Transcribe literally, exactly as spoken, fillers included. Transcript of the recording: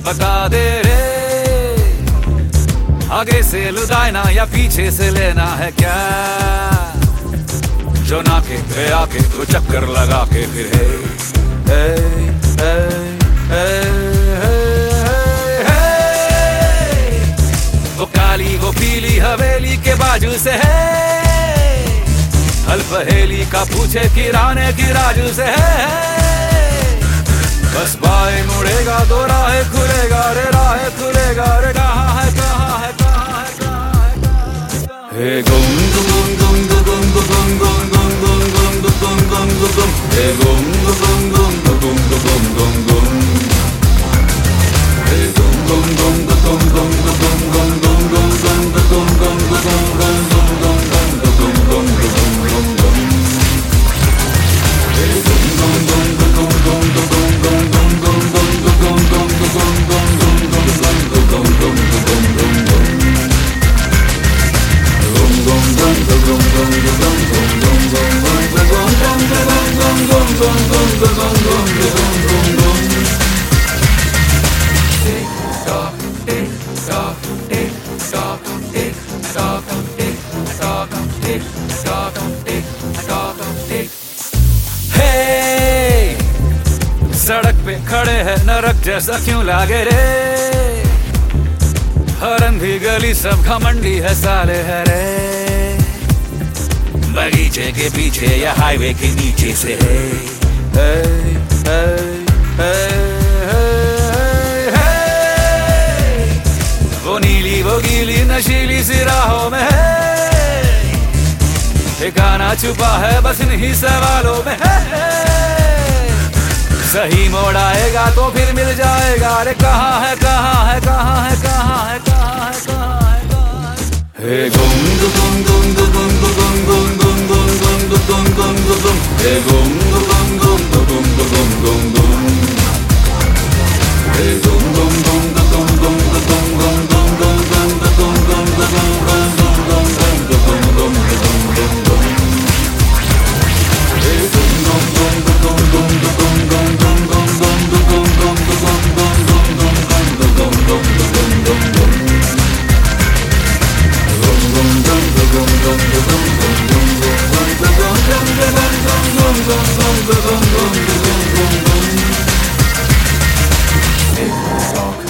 बता दे रे, आगे से लुदायना या पीछे से लेना है क्या? जो नाके पे आके तो चक्कर लगा के फिर है हे, हे, हे, हे, हे, वो काली वो पीली हवेली के बाजू से है, हल पहेली का पूछे किराने की राजू से है। बस बाएं मुड़ेगा तो राह खुलेगा रे, राह खुलेगा रे, कहाँ है कहाँ है कहाँ है कहाँ है कहाँ है। हे गुम गुम गुम गुम गुम गुम गुम गुम गुम गुम गुम गुम गुम, हे गुम गुम गुम गुम गुम गुम गुम, हे गुम गुम गुम गुम गुम गुम गुम गुम गुम गुम गुम गुम गुम गुम सड़क पे खड़े हैं नरक जैसा क्यों लागे रे, हरन भी गली सब घमंडी है साले है रे, बगीचे के पीछे या हाईवे के नीचे से है हे, हे, हे, हे, हे, वो नीली वो गीली नशीली सी राहों में है, ठिकाना छुपा है बस इन्हीं सवालों में है। सही मोड़ आएगा तो फिर मिल जाएगा रे, कहाँ है कहाँ है कहाँ है कहाँ है कहाँ है कहाँ है कहाँ है। हे गुम गुम गुम गुम गुम गुम गुम गुम गुम गुम गुम गुम, हे गुम गुम गुम गुम गुम गुम गुम, हे गुम गुम गुम गुम गुम गुम गुम गुम गुम गुम गुम गुम गुम गुम गुम गुम, हे गुम गुम गुम गुम गुम गुम गुम गुम। Talk.